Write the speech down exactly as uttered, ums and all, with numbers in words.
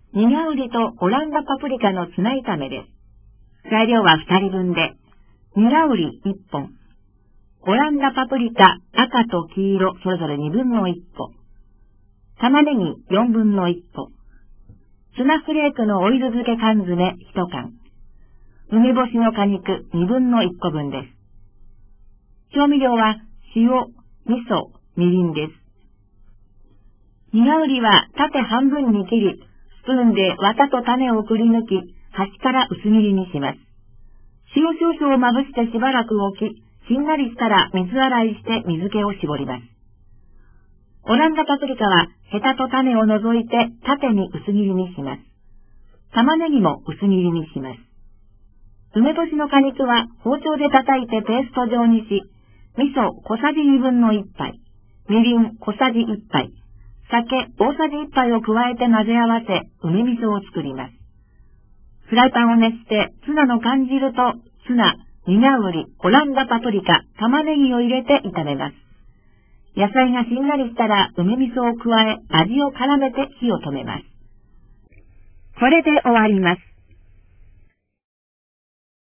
ニガウリとオランダパプリカのツナ炒めです。材料はふたりぶんで、ニガウリいっぽん、オランダパプリカ赤と黄色それぞれにぶんのいっこ、玉ねぎよんぶんのいっこ、ツナフレークのオイル漬け缶詰いちかん、梅干しの果肉にぶんのいっこぶんです。調味料は塩、味噌、みりんです。ニガウリは縦半分に切り、スプーンで綿と種をくり抜き、端から薄切りにします。塩少々をまぶしてしばらく置き、しんなりしたら水洗いして水気を絞ります。オランダパプリカはヘタと種を除いて縦に薄切りにします。玉ねぎも薄切りにします。梅干しの果肉は包丁で叩いてペースト状にし、味噌小さじにぶんのいっぱい、みりん小さじいっぱい、酒大さじいっぱいを加えて混ぜ合わせ、梅味噌を作ります。フライパンを熱してツナの缶汁とツナ、ニガウリ、オランダパプリカ、玉ねぎを入れて炒めます。野菜がしんなりしたら梅味噌を加え、味を絡めて火を止めます。これで終わります。